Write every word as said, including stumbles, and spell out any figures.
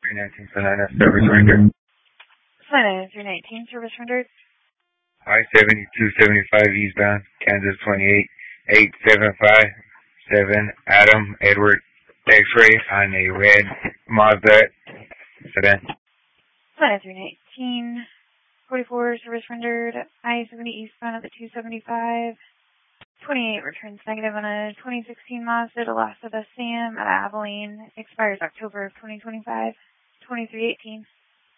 three nineteen Salina, service rendered. Salina three nineteen, service rendered. I seventy-two seventy-five eastbound, Kansas twenty-eight eight seven five seven, Adam Edward X-ray on a red Mazda sedan. Salina three nineteen, forty-four, service rendered. I seventy eastbound at the two seventy-five. twenty-eight returns negative on a twenty sixteen Mazda Delasa Sam at Abilene. Expires October of twenty twenty-five. twenty-three eighteen.